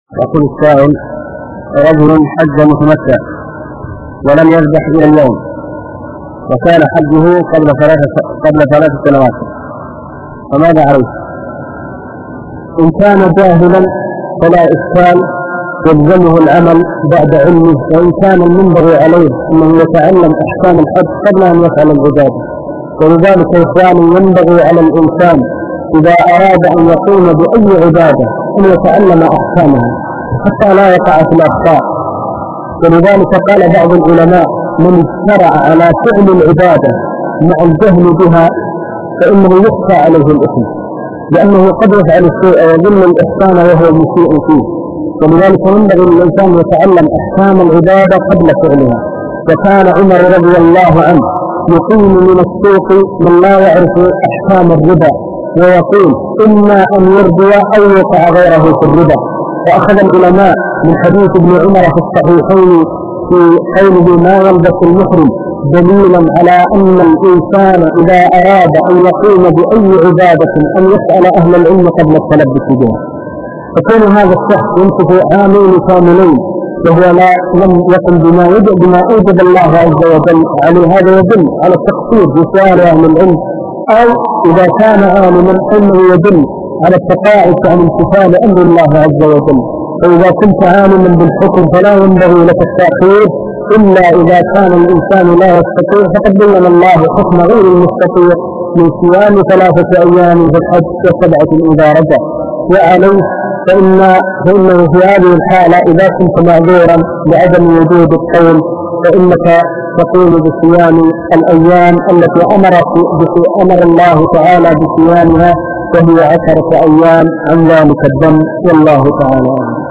يقول السائل: رجل حج متمتع ولم يذبح إلى اليوم، وكان حجه قبل 3 سنوات، فماذا عليه؟ إن كان جاهلا فلا إشكال، يلزمه العمل بعد علمه، وإن كان المنبغي عليه أنه يتعلم أحكام الحج قبل أن يفعل العبادة. ولذلك إخواني ينبغي على الإنسان إذا أراد أن يقوم بأي عبادة أن يتعلم أحكامها حتى لا يقع في الأخطاء. ولذلك قال بعض العلماء: من اجترأ على فعل العبادة مع الجهل بها فإنه يخفى عليه الإثم، لأنه قد يفعل الشيء ويظن الإحسان وهو مسيء فيه. ولذلك ينبغي للإنسان يتعلم أحكام العبادة قبل فعلها. وكان عمر رضي الله عنه يقيم من السوق من لا يعرف أحكام الربا ويقول: إما أن يرضي أو يقع غيره في الربا. وأخذ العلماء من حديث ابن عمر في الصحيحين في قوله: ما يلبس المحرم، دليلا على أن الإنسان إذا أراد أن يقوم بأي عبادة أن يسأل أهل العلم قبل التلبس بها. فكون هذا الشخص يمكث عامين كاملين وهو لم يقم بما أوجب الله عز وجل عليه، هذا يدل على التقصير في سؤال أهل العلم، أو إذا كان عالما أنه يدل على التقاعس عن امتثال أمر الله عز وجل. فإذا كنت عالما بالحكم فلا ينبغي لك التأخير إلا إذا كان الإنسان لا يستطيع، فقد بين الله حكم غير المستطيع من صيام 3 أيام في الحج و7 إذا رجع. وعليه فإنه في هذه الحالة إذا كنت معذورا لعدم وجود القول فإنك تقوم بصيام الأيام التي أمر الله تعالى بصيامها، وهي 10 أيام عن ذلك الدم، والله تعالى.